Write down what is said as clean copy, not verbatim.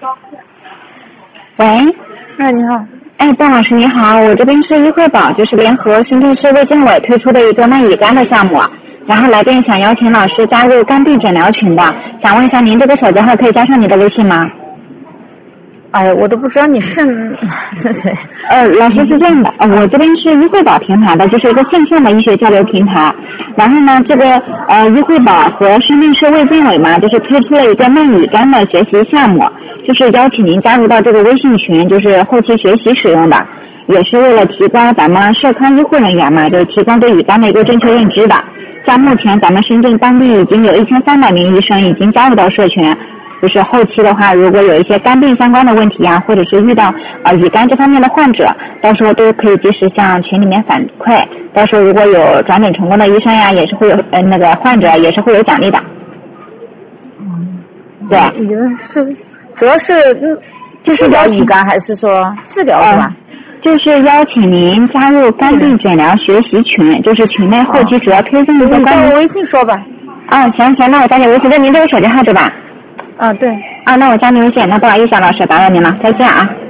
喂， 哎，你好。 哎，段老师你好，我这边是医惠宝，就是联合深圳市卫健委推出的一个卖乙肝的项目，然后来电想邀请老师加入肝病诊疗群的，想问一下您这个手机号可以加上你的微信吗？ 哎呀，我都不知道你是谁。 老师是这样的，我这边是医惠宝平台的，就是一个线上的医学交流平台。然后呢，这个医惠宝和深圳市卫健委嘛，就是推出了一个卖乙肝的学习项目，就是邀请您加入到这个微信群，就是后期学习使用的，也是为了提高咱们社康医护人员嘛，就是提供对乙肝的一个正确认知的。像目前咱们深圳当地已经有1300名医生已经加入到社群。就是后期的话，如果有一些肝病相关的问题啊，或者是遇到乙肝这方面的患者，到时候都可以及时向群里面反馈。到时候如果有转诊成功的医生呀，也是会有那个患者也是会有奖励的。对， 你们是主要是就是聊乙肝，还是说治疗是吧？ 就是邀请您加入肝病诊疗学习群，就是群内后期主要推送一些。 你加我微信说吧。 行，那我加你微信，这您这个手机号对吧？ 对。 那我加你微信，那不好意思啊，老师打扰您了，再见啊。